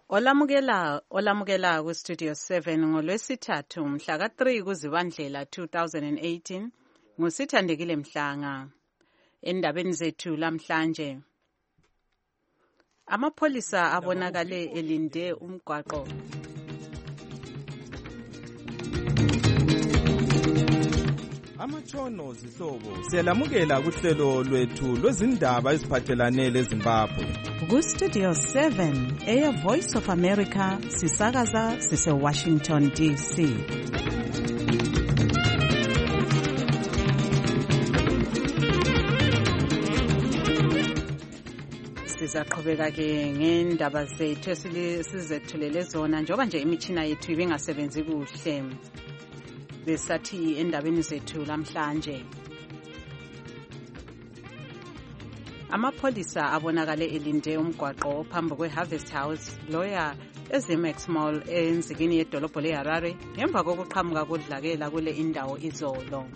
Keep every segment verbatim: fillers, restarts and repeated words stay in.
Olamukela olamukela ku Studio seven ngolwesithathu mhla ka three kuZibandlela two thousand eighteen ngusithandekile Mhlanga. Endabeni zethu lamhlanje, amapholisa abonakale elinde umgwaqo Amatshono zihlobo siyalamukela kuhlelo lwethu lwezindaba eziphathelane leZimbabwe. Ku Studio seven eya Voice of America sisakaza sise Washington D C. Sizaqhubeka ke ngendaba zethu esizethulele zona njengoba nje imitshina yethu ibingasebenzi kuhle. Besathi endabeni zethu lamhlanje, amapholisa abonakale elinde umgwaqo phambi kwe-Harvest House lawyer eZimex Mall enzikini yedolobho leHarare ngemva kokuqhamuka kodlakela kule indawo izolo.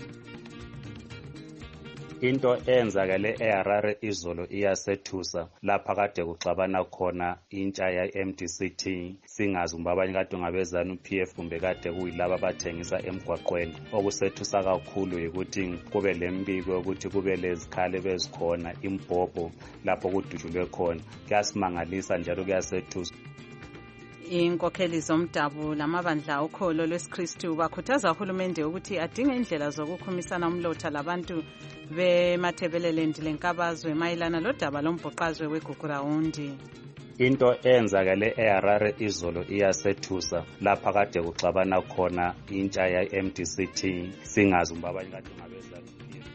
Into eyenzakale eHarare izolo iyasethusa lapha kade kuxabana khona intsha ye-M D C T, singazi kumbe abanye kade ngabezana u-P F kumbe kade kuyilaba abathengisa emgwaqweni. Okusethusa kakhulu yikuthi kube lembiko yokuthi kube lezikhali bezikhona imbhobho lapho kudutshulwe khona. Kuyasimangalisa njalo kuyasethusa. Inkokheli zomdabu lamabandla ukholo lwesiKristu bakhuthaza uhulumende ukuthi adinge indlela zokukhumisana umlotha labantu beMathebeleland lenkabazwe mayelana lodaba lombhuqazwe weGugurawundi. Into eyenzakale eHarare izolo iyasethusa lapha kade kuxabana khona intsha ye-M D C T, singazi kumbe abanye kade ngabezana.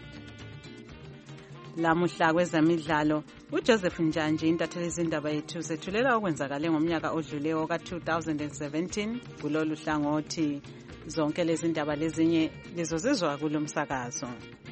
Lamuhla kwezemidlalo, uJoseph Njanje intatheli izindaba yethu zethulela okwenzakale ngomnyaka odluleyo ka two thousand seventeen kulolu hlangothi. Zonke lezi ndaba lezinye lizozizwa kulomsakazo.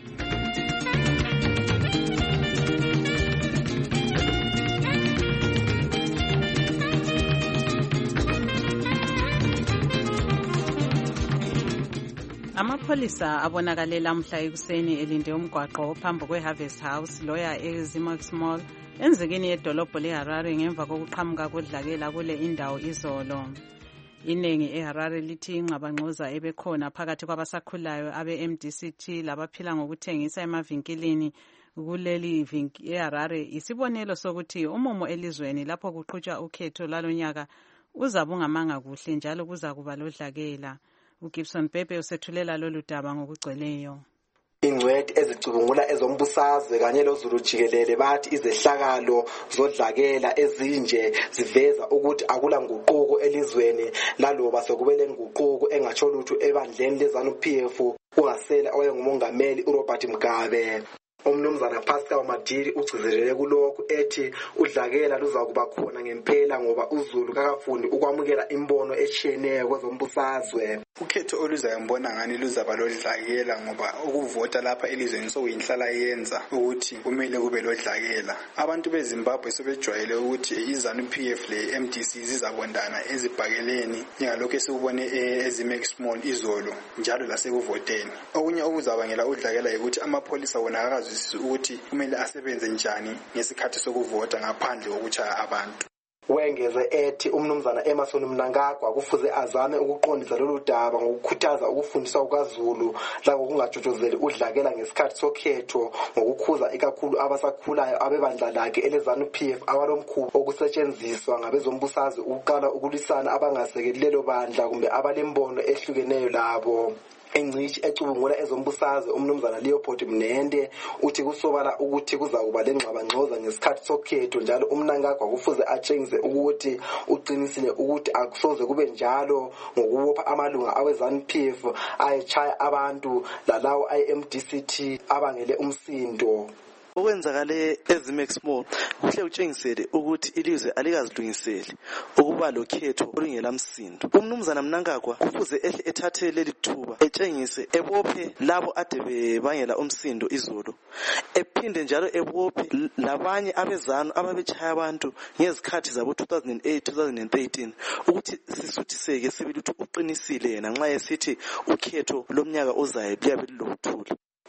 Amapholisa abonakale lamhla ekuseni elinde umgwaqo phambi kwe-Harvest House lawyer eZimex Mall enzikini yedolobho leHarare ngemva kokuqhamuka kodlakela kule indawo izolo. Iningi eHarare lithi ingxabangxoza ebekhona phakathi kwabasakhulayo abe-M D C T labaphila ngokuthengisa emavinkilini kuleli vinki eHarare isibonelo sokuthi umumo elizweni lapho kuqhutshwa ukhetho lalonyaka uzabungamanga kuhle njalo kuza kuba lodlakela. uGibson Pepe usethulela lolu daba ngokugcweleyo. Ingcweti ezicubungula ezombusazwe kanye loZulu jikelele bathi izehlakalo zodlakela ezinje ziveza ukuthi akula nguquko elizweni laloba sekubele nguquko engatsho lutho ebandleni leZanu-P F ungasela oyengumongameli uRobert Mugabe. Umnumzana Pascal Madiri ugcizelele kulokho ethi udlakela luzakuba khona ngempela ngoba uZulu kakafundi ukwamukela imbono eshiyeneyo kwezombusazwe. Ukhetho oluzayo ngibona ngani luzaba lodlakela ngoba ukuvota lapha elizweni sokuyinhlala yenza ukuthi kumele kube lodlakela. Abantu beZimbabwe sebejwayele ukuthi iZanu-P F le M D C zizabondana ezibhakeleni njengalokho esikubone eZimex Mall izolo njalo lasekuvoteni. Okunye okuzabangela udlakela ukuthi amapholisa wona akazwisisi ukuthi kumele asebenze njani ngesikhathi sokuvota ngaphandle kokuchaya abantu. Wengeze ethi umnumzana Emerson Mnangagwa kufuze azame ukuqondisa lolu daba ngokukhuthaza ukufundiswa kwaZulu la ngokungajojozeli udlakela ngesikhathi sokhetho ngokukhuza ikakhulu abasakhulayo abebandla lakhe eleZanu-P F awalomkhuba okusetshenziswa ngabezombusazwe ukuqala ukulisana abangasekeli lelo bandla kumbe abalembono ehlukeneyo labo. Engcishi ecubungula ezombusazwe umnumzana Leopold Mnende uthi kusobala ukuthi kuzakuba lengxabangxoza ngesikhathi sokhetho njalo umnangagwa kufuze atshengise ukuthi uqinisile ukuthi akusoze kube njalo ngokubopha amalunga aweZanu-P F ayechaya abantu lalawo I-M D C T abangele umsindo. Okwenzakale eZimex Mall kuhle utshengisele ukuthi ilizwe alikazilungiseli ukuba lokhetho olungelamsindo. Umnumzana Mnangagwa kufuze ehle ethathe leli thuba etshengise ebophe labo ade bebangela umsindo izolo, ephinde njalo ebophe labanye abezanu ababechaya abantu ngezikhathi zabo two thousand eight two thousand thirteen ukuthi sisuthiseke sibe luthi uqinisile yena nxa esithi ukhetho lomnyaka ozayo liyabe lilokuthula.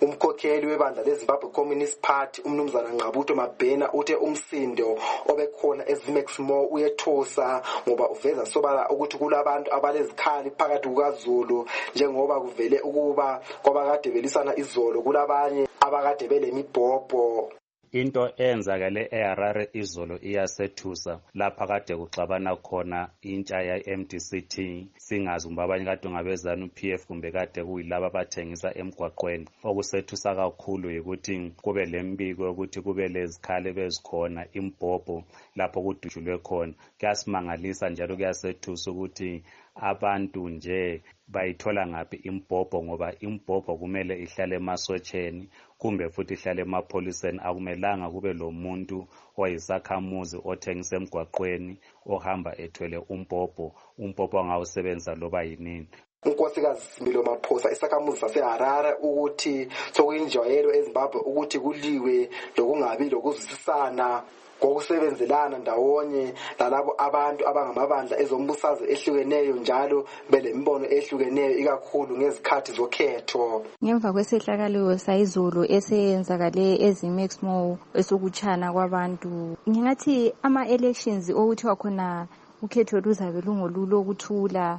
Umkhokheli webandla leZimbabwe Communist Party umnumzana Ngqabutho Mabhena uthe umsindo obekhona eZimex Mall uyethusa ngoba uveza sobala ukuthi kulabantu abalezikhali phakathi kukaZulu njengoba kuvele ukuba kwabakade belisana izolo kulabanye abakade belemibhobho. Into enzakale eHarare izolo iyasethusa lapha kade kuxabana khona intsha ye-M D C T singazi kumbe abanye kade ngabezana u-P F kumbe kade kuyilaba abathengisa emgwaqweni. Okusethusa kakhulu yikuthi kube lembiko ukuthi kube lezikhali bezikhona imbhobho lapho kudutshulwe khona. Kuyasimangalisa njalo kuyasethusa ukuthi abantu nje bayithola ngaphi imbhobho ngoba imbhobho kumele ihlale emasotsheni kumbe futhi ihlale emapholiseni. Akumelanga kube lo muntu oyisakhamuzi othengisa emgwaqweni ohamba ethwele umbhobho umbhobho angawusebenzisa loba yinini. Unkosikazi Similo Maphosa isakhamuzi saseHarare ukuthi sokuyinjwayelo eZimbabwe ukuthi kuliwe lokungabi lokuzwisisana kokusebenzelana ndawonye lalabo abantu abangamabandla ezombusazwe ehlukeneyo njalo belembono ehlukeneyo ikakhulu ngezikhathi zokhetho. Ngemva kwesehlakalo sayizolo esenzakale eZimex Mall esokutshana kwabantu, ngingathi ama elections okuthiwa khona ukhetho luzabe lungolulo ukuthula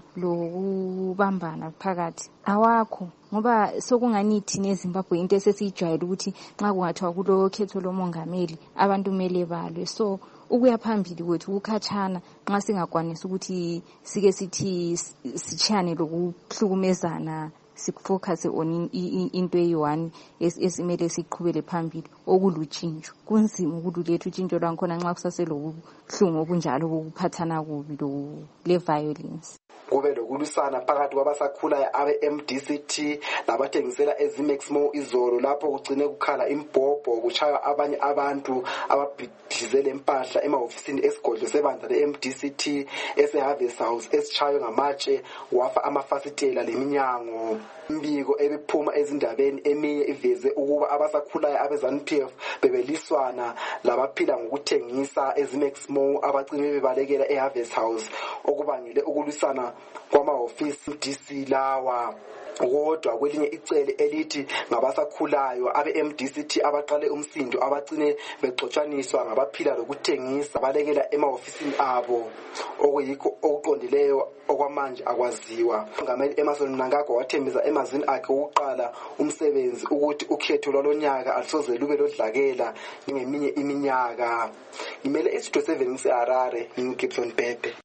lokubambana phakathi awakho, ngoba sokungani thina eZimbabwe into esesijwayele ukuthi nxa kungathiwa kulo khetho lomongameli abantu kumele balwe. So ukuya phambili kwethu ukukhatshana nxa singakwanisa ukuthi sike sithi sichane lokuhlukumezana sifocus on into eyi-one esimele siqhubele phambili okulutshintsho. Kunzima ukululetha utshintsho lwankhona nxa kusaselobuhlungu obunjalo bokuphathana kubi le-violence. Kube lokulusana phakathi kwabasakhulayo abe-M D C T labathengisela eZimex Mall izolo lapho kugcine kukhala imbhobho kushaya abanye abantu ababhidlizele impahla emahofisini esigodlo sebandla le-M D C T ese-Harvest House esitshaywe ngamatshe wafa amafasitela leminyango. Imbiko ebiphuma ezindabeni eminye iveze ukuba abasakhulayo abe-ZANU-P F bebeliswana labaphila ngokuthengisa eZimex Mall abagcine bebalekela eHarvest House okubangele ukulisana kwamahofisi D C lawa. Kodwa kwelinye icele elithi ngabasakhulayo abe-M D C T abaqale umsindo abagcine begcotshaniswa ngabaphila lokuthengisa balekela emahofisini abo okuyikho okuqondileyo okwamanje akwaziwa. Umongameli Emmerson Mnangagwa wathembisa emazwini akhe ukuqala umsebenzi ukuthi ukhetho lwalonyaka alisoze lube lodlakela ngeminye iminyaka. Ngimele istudio seven ngiseHarare, ngingibson Pepe.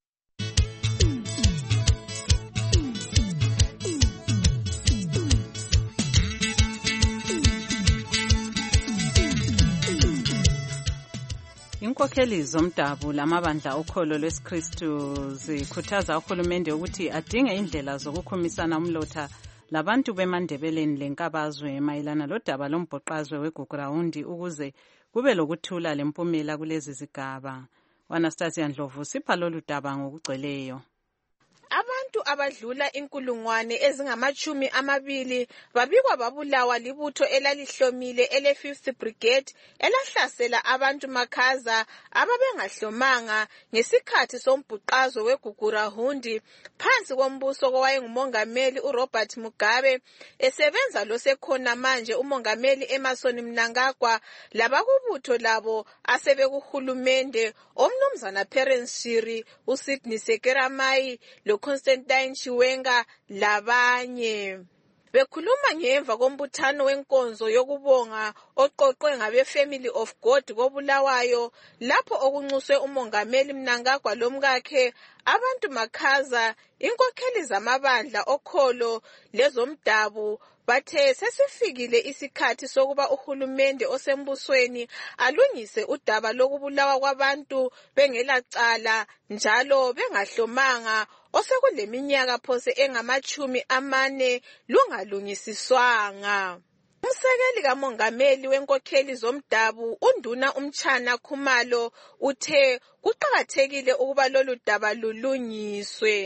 Inkokheli zomdabu lamabandla okholo lwesiKristu zikhuthaza uhulumende ukuthi adinge indlela zokukhumisana umlotha labantu beMandebeleni lenkabazwe mayelana lodaba lombhoqazwe weGugurahundi ukuze kube lokuthula lempumela kulezi zigaba. Anastasia Ndlovu sipha lolu daba ngokugcweleyo. Abantu abadlula inkulungwane ezingamachumi amabili babikwa babulawa libutho elalihlomile ele fifth Brigade elahlasela abantu makhaza ababengahlomanga ngesikhathi sombhuqazo weGugurahundi phansi kombuso kowayengumongameli uRobert Mugabe esebenza losekhona manje umongameli Emmerson Mnangagwa labakubutho labo asebekuhulumende omnumzana Perence Shiri, uSydney Sekeramai lo Constantine Chiwenga labanye. Bekhuluma ngemva kombuthano wenkonzo yokubonga oqoqwe ngabe Family of God kobulawayo lapho okunxuswe umongameli Mnangagwa lomkakhe abantu makhaza inkokheli zamabandla okholo lezomdabu bathe sesifikile isikhathi sokuba uhulumende osembusweni alungise udaba lokubulawa kwabantu bengelacala njalo bengahlomanga osekuleminyaka phose engamachumi amane lungalungisiswanga. Umsekeli kamongameli wenkokheli zomdabu uNduna uMtshana Khumalo uthe kuqakathekile ukuba lolu daba lulungiswe.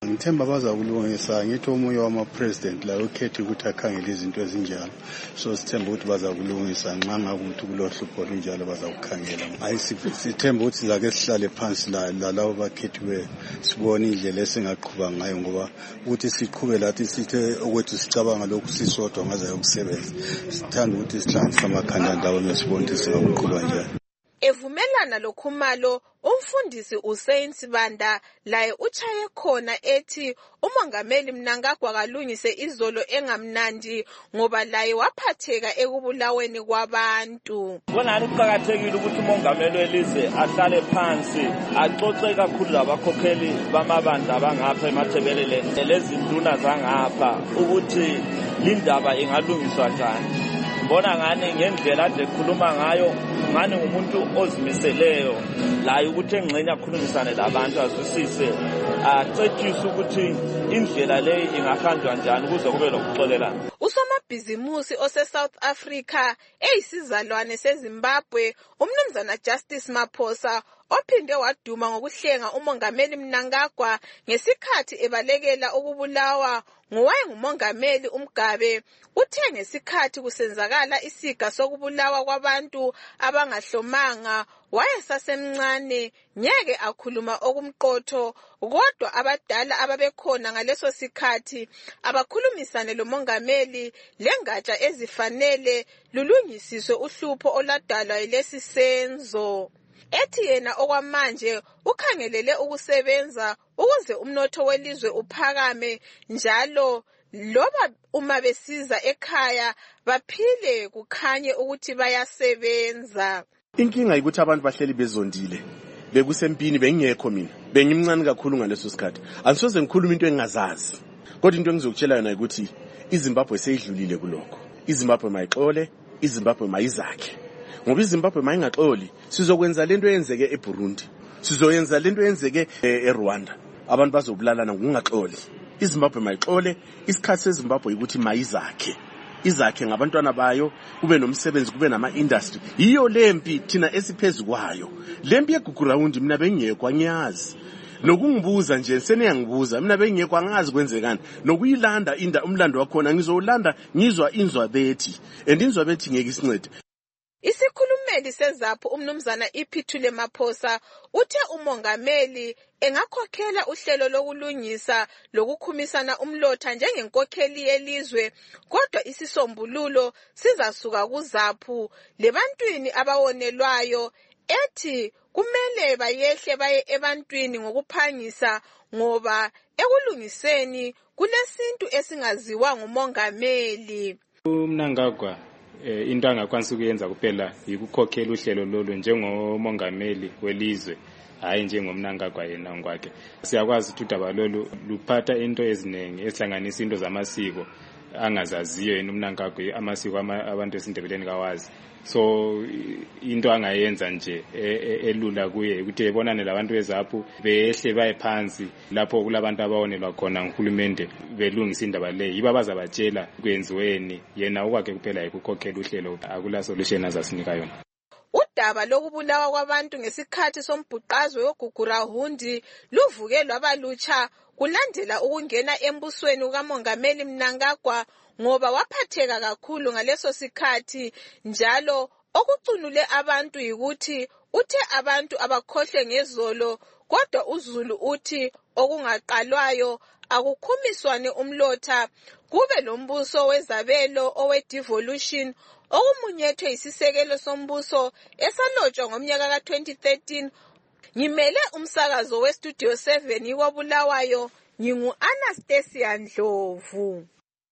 Ngithemba bazakulungisa ngithi omunye wama-president la ukhethe ukuthi akhangele izinto ezinjalo, so sithemba ukuthi bazakulungisa nxa ngakuthi kulohlupho olunjalo bazakukhangela. Hayi sithemba ukuthi sizake sihlale phansi la labo bakhethiweyo sibone indlela esingaqhuba ngayo, ngoba ukuthi siqhube lathi sithe ukuthi sicabanga lokhu sisodwa ngaze yokusebenza. Sithanda ukuthi sihlanganise amakhanda ndawonye sibone ukuthi singakuqhuba njani. Evumelana lokhumalo, umfundisi Hussein Sibanda laye uchaye khona ethi umongameli Mnangagwa kalungise izolo engamnandi ngoba laye waphatheka ekubulaweni kwabantu. Bona kuqhakathekile ukuthi umongameli welizwe ahlale phansi axoxe kakhulu labakhokheli bamabandla abangapha emathebelele lezinduna zangapha ukuthi lindaba ingalungiswa njani. Mbona ngani ngendlela ade khuluma ngayo ngani ngumuntu ozimiseleyo laye ukuthi engxenye akhulumisane labantu azwisise acetshise ukuthi indlela leyi ingahanjwa njani ukuze kube lokuxolelana. Usomabhizimusi ose South Africa eyisizalwane seZimbabwe umnumzana Justice Maphosa ophinde waduma ngokuhlenga umongameli Mnangagwa ngesikhathi ebalekela ukubulawa ngowaye ngumongameli uMgabe uthe ngesikhathi kusenzakala isiga sokubulawa kwabantu abangahlomanga wayesasemncane ngeke akhuluma okumqotho, kodwa abadala ababekhona ngaleso sikhathi abakhulumisane lomongameli lengatsha ezifanele lulungisiswe uhlupho oladalwa yilesi senzo. Ethi yena okwamanje ukhangelele ukusebenza ukuze umnotho welizwe uphakame njalo loba uma besiza ekhaya baphile kukhanye ukuthi bayasebenza. Inkinga ukuthi abantu bahleli bezondile bekusempini bengekho mina bengimncane kakhulu ngaleso sikhathi angisoze ngikhuluma into engingazazi, kodwa into engizokutshela yona ukuthi iZimbabwe seyidlulile kulokho. iZimbabwe mayixole, iZimbabwe mayizakhe, ngoba iZimbabwe mayingaxoli sizokwenza lento eyenzeke eBurundi, sizoyenza lento eyenzeke eRwanda, abantu bazobulalana ngokungaxoli. iZimbabwe mayixole, isikhathi seZimbabwe ukuthi mayizakhe, izakhe ngabantwana bayo, kube nomsebenzi, kube nama-industry. Yiyo lempi thina esiphezulu kwayo. Lempi yeGugurawundi mina bengiyekho angiyazi. Nokungibuza nje seniyangibuza mina bengiyekho angazi kwenzekani. Nokuyilanda inda umlando wakhona ngizolanda ngizwa inzwa bethi. And inzwa bethi ngeke isincede. Isikhulumeli seZaphu umnumzana Iphithule Maphosa uthe umongameli engakhokhela uhlelo lokulungisa lokukhumisana umlotha njengenkokheli yelizwe, kodwa isisombululo sizasuka kuZaphu lebantwini abawonelwayo. Ethi kumele bayehle baye ebantwini ngokuphangisa ngoba ekulungiseni kulesintu esingaziwa ngumongameli. uMnangagwa into angakwanisa ukuyenza kuphela yikukhokhela uhlelo lolu njengomongameli welizwe, hayi njengomNangagwa yena ngokwakhe. Siyakwazi ukuthi udaba lolu luphatha into eziningi esihlanganisa into zamasiko angazaziyo yena uMnangagwa, amasiko abantu esindebeleni kawazi. So into angayenza nje elula kuye ukuthi ebonane labantu beZaphu behle baye phansi lapho kulabantu abawonelwa khona nguhulumende belungisa indaba le, yiba bazabatshela kwenziweni, yena okwakhe kuphela yikukhokhela uhlelo, akula solution azasinika yona. Udaba lokubulawa kwabantu ngesikhathi sombhuqazwe weGugurawundi luvuke lwabalutsha kulandela ukungena embusweni kamongameli Mnangagwa ngoba waphatheka kakhulu ngaleso sikhathi, njalo okucunule abantu yikuthi uthe abantu abakhohle ngezolo, kodwa uZulu uthi okungaqalwayo akukhumiswane umlotha, kube lombuso wezabelo owe-devolution okumunyethwe isisekelo sombuso esalotshwa ngomnyaka ka twenty thirteen. Ngimele umsakazo weStudio seven ikwabulawayo, ngingu Anastasia Ndlovu.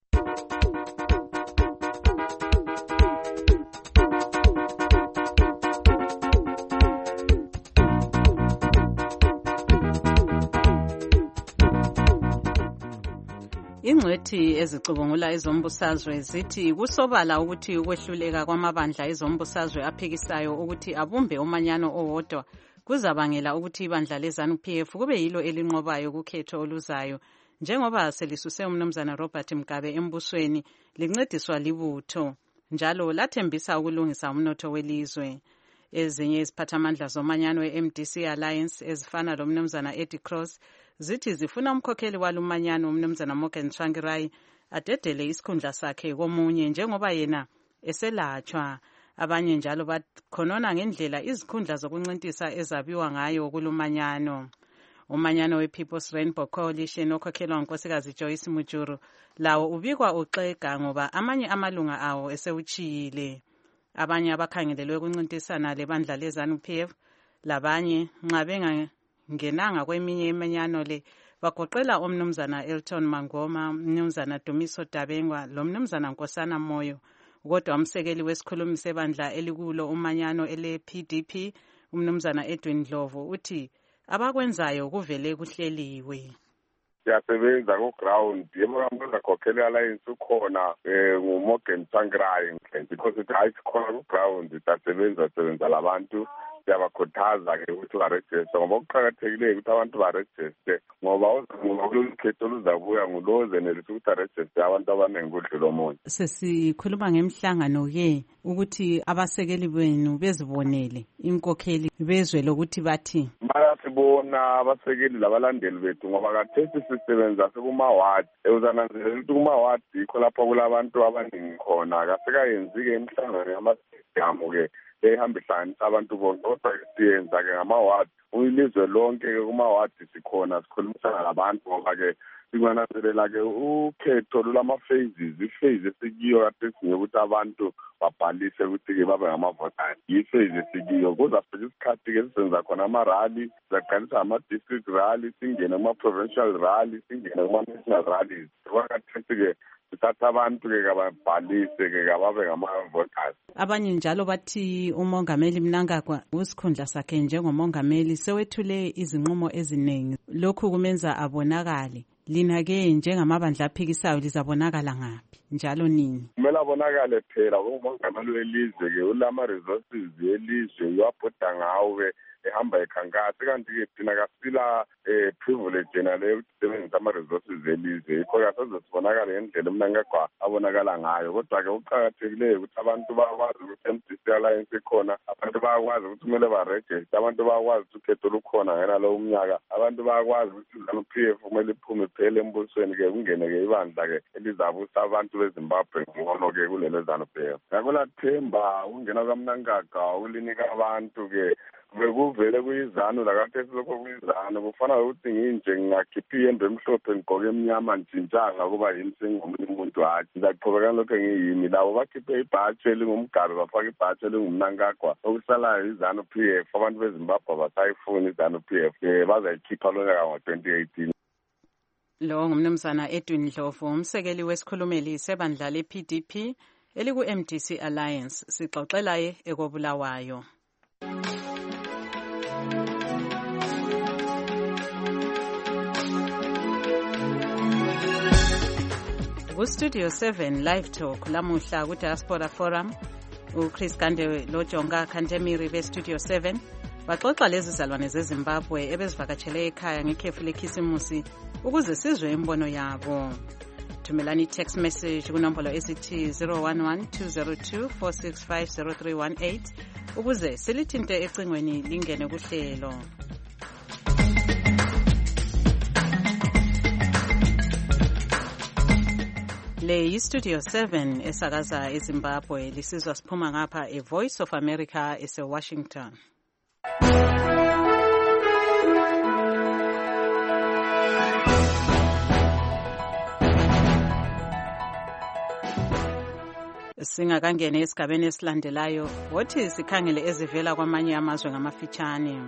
Ingcwethi ezicubungula izombusazwe zithi kusobala ukuthi ukwehluleka kwamabandla ezombusazwe aphikisayo ukuthi abumbe umanyano owodwa kuzabangela ukuthi ibandla leZANU-P F kube yilo elinqobayo kukhetho oluzayo, njengoba selisuse umnumzana Robert Mugabe embusweni lincediswa libutho njalo lathembisa ukulungisa umnotho welizwe. Ezinye iziphathamandla zomanyano we-M D C Alliance ezifana lomnumzana Eddie Cross zithi zifuna umkhokheli walumanyano umnumzana Morgan Tsvangirai adedele isikhundla sakhe komunye njengoba yena eselatshwa. Abanye njalo bakhonona ngendlela izikhundla zokuncintisa ezabiwa ngayo kulumanyano. Umanyano we-People's Rainbow Coalition okhokhelwa ngunkosikazi Joyce Mujuru lawo ubikwa uxega ngoba amanye amalunga awo esewuchiyile. Abanye abakhangelelwe ukuncintisana lebandla le-ZANU-P F labanye nxa bengangenanga kweminye imanyano le bagoqela omnumzana Elton Mangoma, umnumzana Dumiso Dabengwa lomnumzana Nkosana Moyo. Kodwa umsekeli wesikhulumi sebandla elikulo umanyano ele-P D P umnumzana Edwin Dlovu uthi abakwenzayo kuvele kuhleliwe. Siyasebenza ku-ground yemokambo zakhokhela alliance ukhona um nguMorgan Tsvangirai because ithi hayi sikhona ku-ground siyasebenza sebenza labantu siyabakhuthaza-ke ukuthi barejiste ngoba kuqakathekileyo ukuthi abantu barejiste ngoba ngoba kulolu khetho luzabuya ngulo ozenelisa ukuthi arejiste abantu abaningi kudlula omunye. Sesikhuluma ngemhlangano-ke ukuthi abasekeli benu bezibonele inkokheli bezwe lokuthi bathi bayasibona abasekeli labalandeli bethu ngoba kathesi sisebenza sekuma-ward uzananzelela ukuthi kuma-ward yikho lapho kulabantu abaningi khona kasekayenzi-ke imihlangano yamasigamu-ke ehamba ihlanganisa abantu bonke kodwa siyenza-ke ngama-ward ilizwe lonke-ke kuma-ward sikhona sikhulumisana labantu ngoba-ke singananzelela-ke ukhetho lulama-phases iphase esikiyo kade sinye ukuthi abantu babhalise ukuthi-ke babe ngamavotari yiphase esikiyo kuzafika isikhathi-ke sisenza khona ama-rally sizaqalisa ama-district rally singene kuma-provincial rally singene kuma-national rallies kwakathesi-ke sithatha abantu-ke kababhalise-ke kababe ngama-voters. Abanye njalo bathi umongameli Mnangagwa usikhundla sakhe njengomongameli sewethule izinqumo eziningi lokhu kumenza abonakale. Lina-ke njengamabandla aphikisayo lizabonakala ngaphi njalo nini? Kumele abonakale phela umongameli welizwe-ke ulama-resources yelizwe uwabhoda ngawo-ke ehamba ekhankasi kanti-ke thina kasila um privilege yena leyo ukuthi sisebenzisa ama-resources elizwe yikho-ke asoze sibonakale ngendlela Mnangagwa abonakala ngayo kodwa-ke kuqakathekileyo ukuthi abantu bakwazi ukuthi M D C Alliance ikhona abantu bayakwazi ukuthi kumele barejiste abantu bayakwazi ukuthi ukhetho lukhona ngenalowo umnyaka abantu bayakwazi ukuthi i-ZANU-P F kumele iphume iphele embusweni-ke kungene-ke ibandla-ke elizabusa abantu beZimbabwe ngono-ke kulelo ZANU-P F. Ngakho lathemba ukungena kaMnangagwa ukulinika abantu-ke bekuvele kuyizanu lakade silokho kuyizanu kufana ukuthi nginje ngingakhipha iyembe emhlophe ngigqoke emnyama njintshanga kuba yini sengomunye umuntu hathi ngizaqhubeka lokho ngiyimi labo bakhiphe ibhatshi elingumgabe bafaka ibhatshi elingumNangagwa okusalayo izanu-P F abantu beZimbabwe basayifuni izanu-P F um bazayikhipha lonyaka ngo-twenty eighteen. Lo ngumnumzana Edwin Dlovu umsekeli wesikhulumeli sebandla le-P D P eliku-M D C Alliance sixoxelaye ekobulawayo. Ku-Studio seven Live Talk lamuhla ku-Diaspora Forum uChris Gande loJonga Kantemiri be-Studio seven baxoxa lezi zalwane zeZimbabwe ebezivakatshele ekhaya ngekhefu lekhisimusi ukuze sizwe imbono yabo. Thumelani text message kunombolo esithi zero one one two zero two four six five zero three one eight ukuze silithinte ecingweni lingene kuhlelo. Le yi-Studio seven esakaza eZimbabwe lisizwa siphuma ngapha e-Voice of America ese-Washington. Singakangene esigabeni esilandelayo wothi sikhangele ezivela kwamanye amazwe ngamafitshane.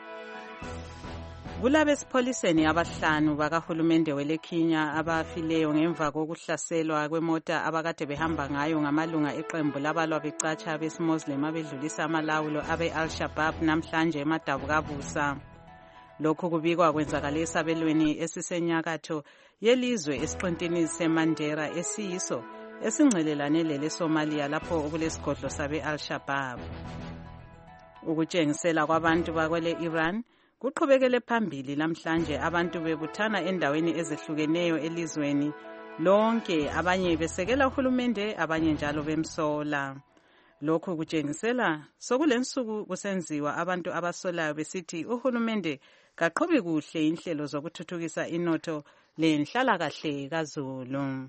Kulabesipholiseni abahlanu bakahulumende weleKenya abafileyo ngemva kokuhlaselwa kwemota abakade behamba ngayo ngamalunga eqembu labalwa becatsha besimuslim abedlulisa amalawulo abe-Al-Shabaab namhlanje eMadabukabusa. Lokhu kubikwa kwenzakala esabelweni esisenyakatho yelizwe esiqintini seMandera esiyiso esingcelelane leleSomalia lapho okulesigodlo sabe-Al-Shabaab. Ukutshengisela kwabantu bakwele Iran kuqhubekele phambili namhlanje abantu bebuthana endaweni ezehlukeneyo elizweni lonke abanye besekela uhulumende abanye njalo bemsola. Lokhu kutshengisela sokulensuku kusenziwa abantu abasolayo besithi uhulumende kaqhubi kuhle inhlelo zokuthuthukisa inotho lenhlalakahle kaZulu.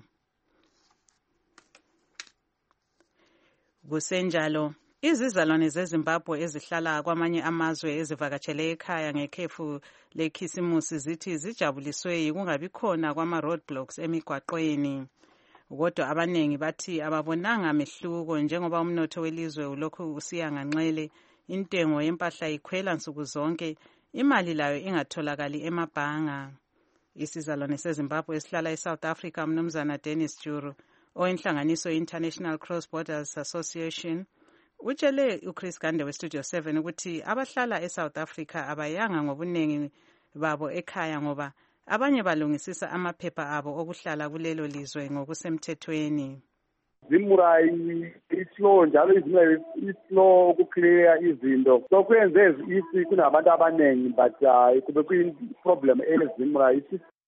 Kusenjalo izizalwane zeZimbabwe ezihlala kwamanye amazwe ezivakatshele ekhaya ngekhefu lekhisimusi zithi zijabuliswe kungabikhona kwama-roadblocks emigwaqweni. Kodwa abanengi bathi ababonanga mehluko njengoba umnotho welizwe ulokhu usiya nganxele, intengo yempahla ikhwela nsuku zonke, imali layo ingatholakali emabhanga. Isizalwane seZimbabwe esihlala eSouth Africa Mnumzana Dennis Juru owenhlanganiso International Cross Borders Association utshele uChris Gande weStudio seven ukuthi abahlala eSouth Africa abayanga ngobunengi babo ekhaya ngoba abanye balungisisa amaphepha abo okuhlala kulelo lizwe ngokusemthethweni. Zimurayi islow njalo izimurayi islow ukuclear izinto so kwenze isi kunabantu abanengi but uh, kube kuyiproblem ezimurayi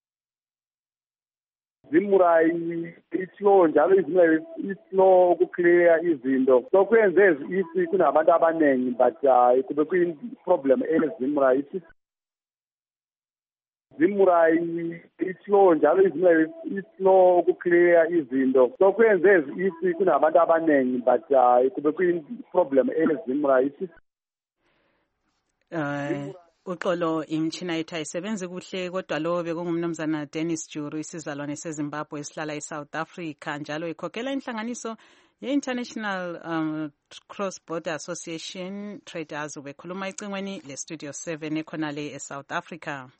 zimurayi islow njalo izimurayi islow ukuclear izinto so kwenze isi kunabantu abanengi but uh, kube kuyiproblem ezimurayi zimurayi islow njalo izimurayi islow ukuclear izinto so kwenze isi kunabantu abanengi but uh, kube kuyiproblem ezimurayi uh, uxolo imtshina yethu ayisebenzi kuhle kodwa lo bekungumnumzana Dennis Juru isizalwane seZimbabwe esihlala eSouth Africa njalo ikhokhela inhlanganiso ye-International um, Cross Border Association Traders ubekhuluma icingweni le-Studio seven ekhona le eSouth Africa.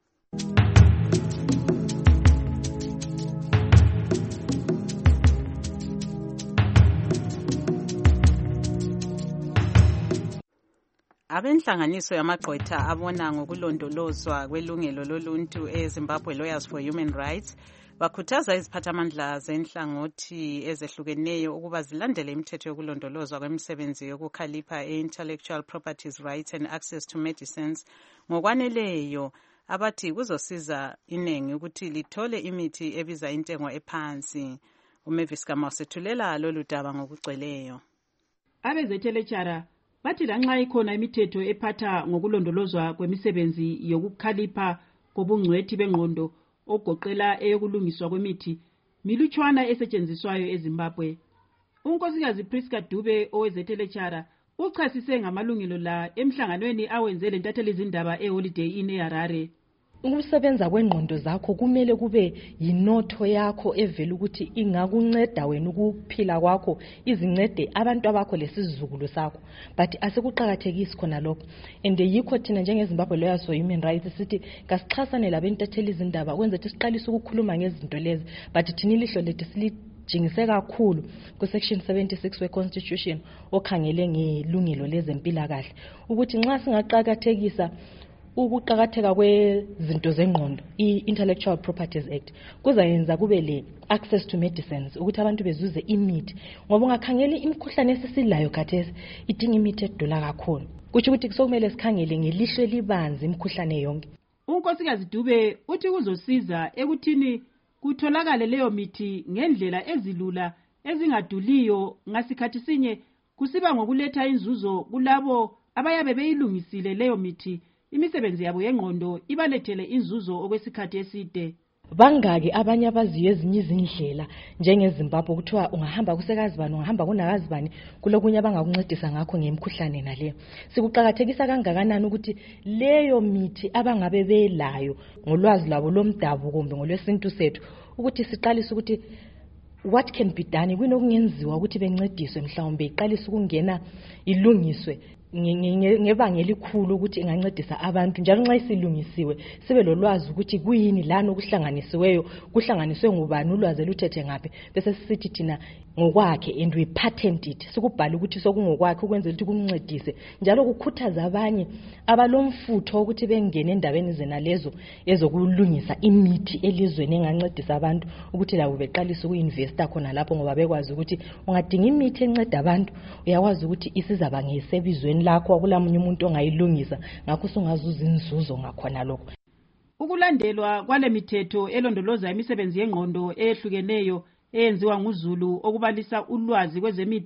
Abenhlanganiso yamagqwetha abona ngokulondolozwa kwelungelo loluntu eZimbabwe Lawyers for Human Rights bakhuthaza iziphathamandla zenhlangothi ezehlukeneyo ukuba zilandele imithetho yokulondolozwa kwemisebenzi yokukhalipha e-intellectual properties rights and access to medicines ngokwaneleyo, abathi kuzosiza inengi ukuthi lithole imithi ebiza intengo ephansi. uMavis Kamau sethulela lolu daba ngokugcweleyo. Abezethelechara bathi lanxa ikhona imithetho ephatha ngokulondolozwa kwemisebenzi yokukhalipha kobungcwethi bengqondo ogoqela eyokulungiswa kwemithi milutshwana esetshenziswayo eZimbabwe. Unkosikazi Priska Dube owezethelechara uchasise ngamalungelo la emhlanganweni awenze lentatheli izindaba eHoliday Inn eHarare. Ukusebenza kwengqondo zakho kumele kube yinotho yakho evela ukuthi ingakunceda wena ukuphila kwakho izincede abantu abakho lesizukulu sakho, but asikuqhakathekisi khona lokho. And yikho thina njengeZimbabwe Lawyers for Human Rights sithi kasixhasane labentatheli izindaba kwenza ukuthi siqalise ukukhuluma ngezinto lezi, but thina ilihlo lethu silijingise kakhulu ku section seventy-six we constitution okhangele ngelungelo lezempilakahle ukuthi nxa singaqhakathekisa ukuqhakatheka kwezinto zengqondo i-Intellectual Properties Act kuzayenza kube le access to medicines ukuthi abantu bezuze imithi, ngoba ungakhangela imikhuhlane esisilayo khathesi idinga imithi edula kakhulu, kuthi ukuthi kusokumele sikhangele ngelihlo libanzi imikhuhlane yonke. Unkosikazi Dube uthi kuzosiza ekuthini kutholakale leyo mithi ngendlela ezilula ezingaduliyo, ngasikhathi sinye kusiba ngokuletha inzuzo kulabo abayabe beyilungisile leyo mithi imisebenzi yabo yengqondo ibalethele inzuzo okwesikhathi eside. Bangaki abanye abaziyo ezinye izindlela njengeZimbabwe kuthiwa ungahamba kusekazibani ungahamba kunakazibani kulokunye abangakuncedisa ngakho ngemikhuhlane naleyo. Sikuqhakathekisa kangakanani ukuthi leyo mithi abangabe belayo ngolwazi lwabo lomdabu kumbe ngolwesintu sethu ukuthi siqalise ukuthi what can be done, kunokungenziwa ukuthi bencediswe mhlawumbe iqalise ukungena ilungiswe ngebanga elikhulu ukuthi ingancedisa abantu, njalo nxa isilungisiwe sibe lolwazi ukuthi kuyini lana okuhlanganisiweyo kuhlanganiswe ngubani, ulwazi oluthethe ngaphi, bese sisithi thina ngokwakhe and we patent it, sikubhala ukuthi sokungokwakhe ukwenzela ukuthi kumncedise, njalo kukhuthaza abanye abalomfutho ukuthi bengene endabeni zena lezo ezokulungisa imithi elizweni engancedisa abantu ukuthi labo beqalise ukuinvesta khona lapho, ngoba bekwazi ukuthi ungadinga imithi enceda abantu uyakwazi ukuthi isizaba ngesebizweni lakho akulamunye umuntu ongayilungisa, ngakho sungazuza inzuzo ngakhona lokho. Ukulandelwa kwale mithetho elondoloza imisebenzi yengqondo ehlukeneyo eyenziwa nguZulu okubalisa ulwazi kwezemithi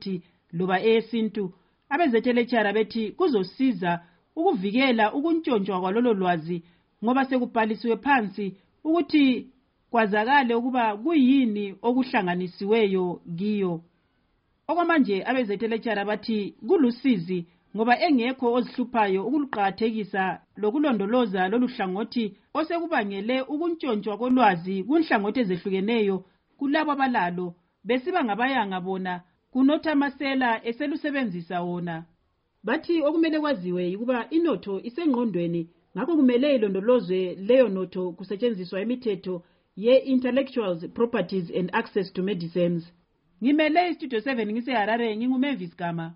loba eyesintu. Abezethelechara bethi kuzosiza ukuvikela ukuntshontshwa kwalolo lwazi ngoba sekubhalisiwe phansi ukuthi kwazakale ukuba kuyini okuhlanganisiweyo kiyo. Okwamanje abezethelechara bathi kulusizi ngoba engekho ozihluphayo ukuluqakathekisa lokulondoloza lolu hlangothi osekubangele ukuntshontsha kolwazi kunhlangothi ezehlukeneyo kulabo abalalo besiba ngabayanga bona kunotha amasela eselusebenzisa wona. Bathi okumele kwaziwe ukuba inotho isengqondweni, ngakho kumele ilondolozwe leyo notho kusetshenziswa imithetho ye-Intellectual Properties and Access to Medicines. Ngimele iStudio seven ngiseHarare, nginguMavis Gama.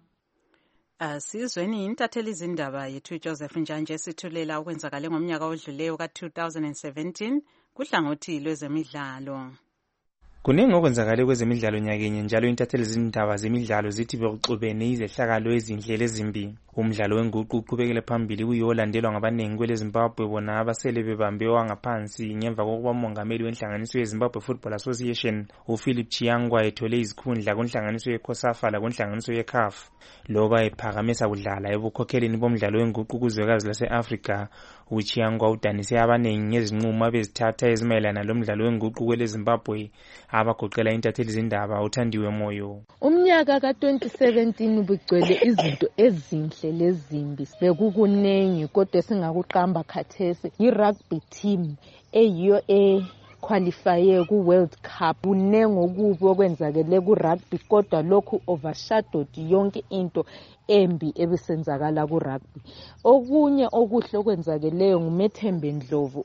Asizweni intatheli izindaba yethu Joseph Njanje sithulela okwenzakale ngomnyaka odluleyo ka two thousand seventeen kuhlangothi lwezemidlalo. Kuningi okwenzakale kwezemidlalo nyakenye njalo intatheli izindaba zemidlalo zithi bekuxubene izehlakalo ezindlela ezimbi. Umdlalo wenguqu uqhubekele phambili kuyolandelwa ngabanengi kwele Zimbabwe bona abasele bebambe wangaphansi ngemva kokuba umongameli wenhlanganiso yeZimbabwe Football Association uPhilip Chiyangwa ethole izikhundla kunhlanganiso yeCOSAFA la kunhlanganiso yeC A F loba ephakamisa kudlala ebukhokheleni bomdlalo wenguqu kuzwekazi lase-Afrika. uChiyangwa udanise abanengi ngezinqumo abezithatha ezimayelana lomdlalo wenguqu kwele Zimbabwe abagoqela intatheli izindaba uThandiwe Moyo. Umnyaka ka twenty seventeen ubugcwele izinto ezinhle lezimbi bekukunengi kodwa singakuqamba khathesi i-rugby team eyiyo e qualifye ku World Cup. Kunengo kubi okwenzakele ku rugby kodwa lokhu overshadowed yonke into embi ebisenzakala ku rugby. Okunye okuhle okwenzakeleyo nguMethembe Ndlovu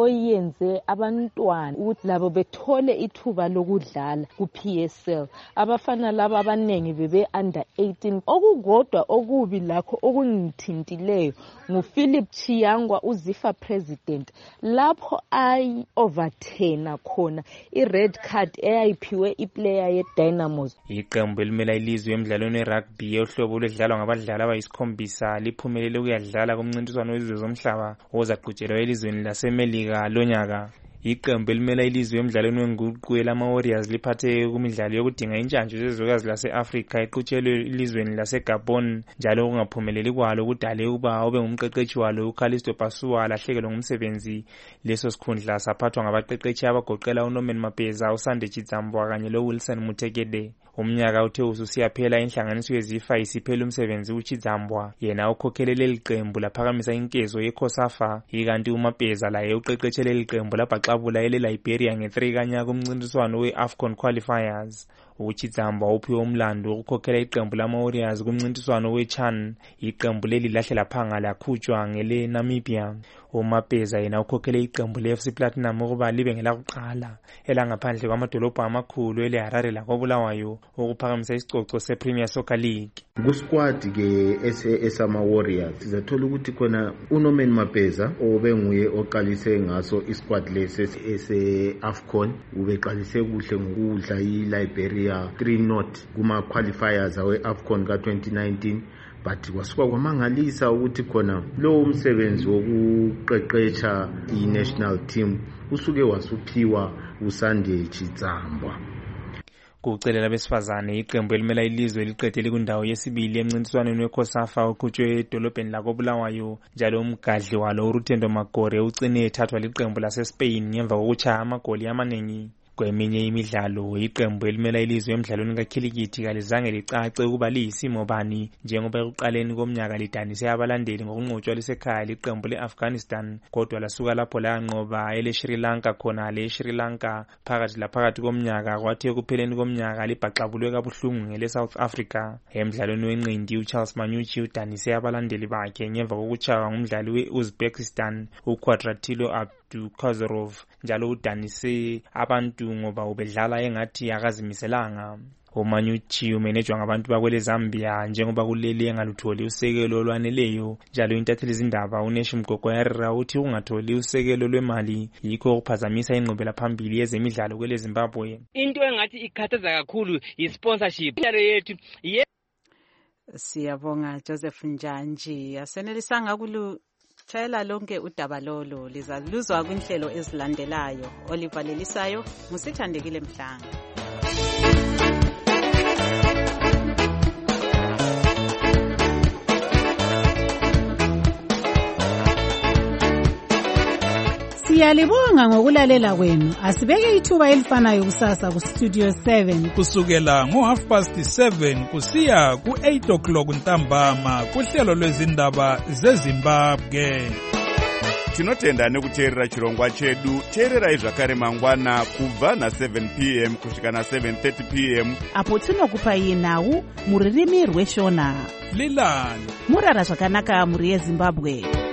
oyenze abantwana ukuthi labo bethole ithuba lokudlala ku P S L. Abafana laba abanengi bebe under eighteen. Okukodwa okubi lakho okungithintileyo nguPhilip Chiyangwa uZifa president lapho ay overturn khona i-red card eyayiphiwe iplayer ye-Dynamos. Iqembu elimela ilizwe emidlalweni we-rugby yohlobo lwedlalwa ngabadlali abayisikhombisa liphumelele ukuyadlala kumncintiswano wezizwe zomhlaba ozaqhutshelwa elizweni laseMelika lonyaka. Iqembu elimela ilizwe emidlalweni wenguqu elama-Warriors liphathe kumidlalo yokudinga intshantshu zezwekazi lase-Afrika eqhutshelwe elizweni laseGabon njalo kungaphumeleli kwalo kudale ukuba ube ngumqeqeshi walo uCalisto Pasua alahlekelwe ngumsebenzi. Leso sikhundla saphathwa ngabaqeqeshi abagoqela uNorman Mapeza, uSande Chitsambwa kanye loWilson Mutekede. Umnyaka uthe ususiyaphela inhlanganiso yeZifa isiphela umsebenzi uChitsambwa yena ukhokhelele liqembu laphakamisa inkezo yeCOSAFA ikanti uMapeza laye uqeqeshele liqembu labaxabula eleLiberia nge-three kanyaka umncintiswano we-AFCON qualifiers. uChitsambwa uphiwe umlando ukukhokhela iqembu lama-Warriors kumncintiswano weChan. Iqembu leli lahle laphanga lakhutshwa ngele Namibia. uMapeza yena ukhokhele iqembu le-F C Platinum ukuba libe ngelakuqala elangaphandle kwamadolobha amakhulu eleHarare lakoBulawayo ukuphakamisa isicoco sePremier Soccer League. Kusquad ke esama Warriors sizathola ukuthi khona uNorman Mapeza obe nguye oqalise ngaso isquad lesi ese AFCON ubeqalise kuhle ngokudla iLiberia three not kuma qualifiers awe AFCON ka twenty nineteen. But kwasuka kwamangalisa ukuthi khona lo umsebenzi wokuqeqesha i-national team usuke wasuphiwa uSande Chitsambwa. Kucelela abesifazane iqembu elimela ilizwe liqedele kundawo yesibili emncintiswaneni weCOSAFA oqhutshwe edolobheni lakoBulawayo njalo umgadli walo uRutendo Magore ucine ethathwa liqembu laseSpain ngemva kokuchaya amagoli amaningi. Kweminye imidlalo iqembu elimela ilizwe emidlalweni kakhilikithi kalizange licace ukuba liyisimo bani njengoba ekuqaleni komnyaka lidanise abalandeli ngokunqotshwa lisekhaya liqembu le-Afghanistan kodwa lasuka lapho lanqoba ele-Sri Lanka khona le-Sri Lanka phakathi laphakathi komnyaka kwathi ekupheleni komnyaka libhaxabulwe kabuhlungu ngele-South Africa. Emidlalweni wenqindi uCharles Manyuchi udanise abalandeli bakhe ngemva kokuchaywa ngumdlali we-Uzbekistan uQuadratilo Abdukazarov njalo udanise abantu ngoba ubedlala engathi akazimiselanga. uManyuchi umenejwa ngabantu bakwele Zambia njengoba kuleli engalutholi usekelo olwaneleyo njalo intatheli izindaba uNeshi Mgogoyarira uthi ungatholi usekelo lwemali yikho ukuphazamisa inqubela phambili yezemidlalo kwele Zimbabwe. Into engathi ikhathaza kakhulu yi-sponsorship yethu. Siyabonga Joseph Njanji asenelisanga kulu Chayela lonke udaba lolo lizaluzwa kwinhlelo ezilandelayo. Oliver Lelisayo musithandekile Mhlanga. Siyalibonga ngokulalela kwenu. Asibeke ithuba elifanayo kusasa ku Studio seven kusukela ngo half past seven kusiya ku eight o'clock ntambama kuhlelo lwezindaba zeZimbabwe. Tinotenda nekuteerera chirongwa chedu. Teererai zvakare mangwana kubva na seven p m kusvika na seven thirty p m apo tinokupai nhau muririmi rweshona. Lilani murara zvakanaka muri yeZimbabwe.